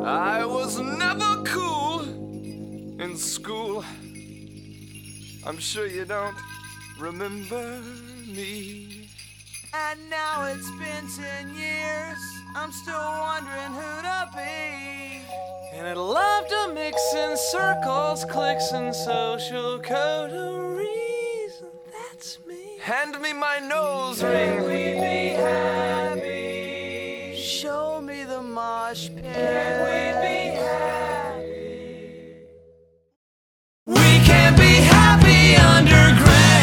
I was never cool in school. I'm sure you don't remember me. And now it's been 10 years, I'm still wondering who to be. And I'd love to mix in circles, clicks, and social coteries. That's me. Hand me my nose ring. We'd be happy. Show me the mosh pit. We'd be happy. We can be happy underground.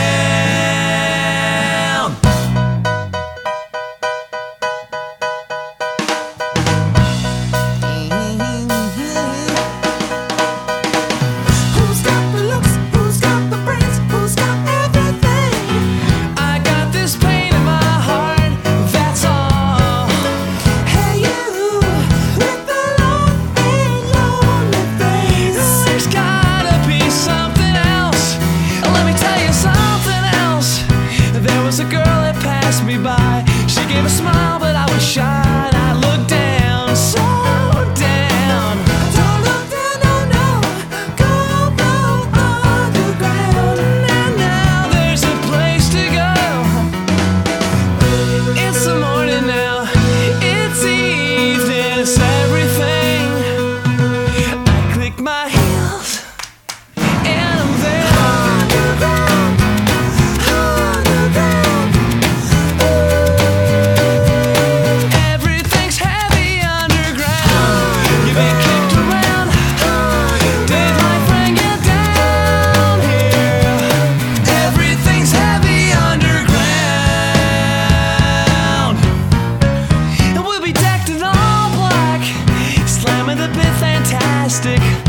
Who's got the looks? Who's got the brains? Who's got everything? I got this pain in my heart, that's all. Hey you, with the long and lonely face. There's gotta be something else. Let me tell you something else. There was a girl that passed me by. She gave a smile, but I was shy. And I looked down, so down. Don't look down, no, no. Go underground. And now there's a place to go. It's the morning now. It's evening. It's everything. I click my heels, and I'm there. Underground, underground. Everything's heavy underground. You've been kicked around. Did my friend get down here? Everything's heavy underground. And we'll be decked in all black, slamming the bit fantastic.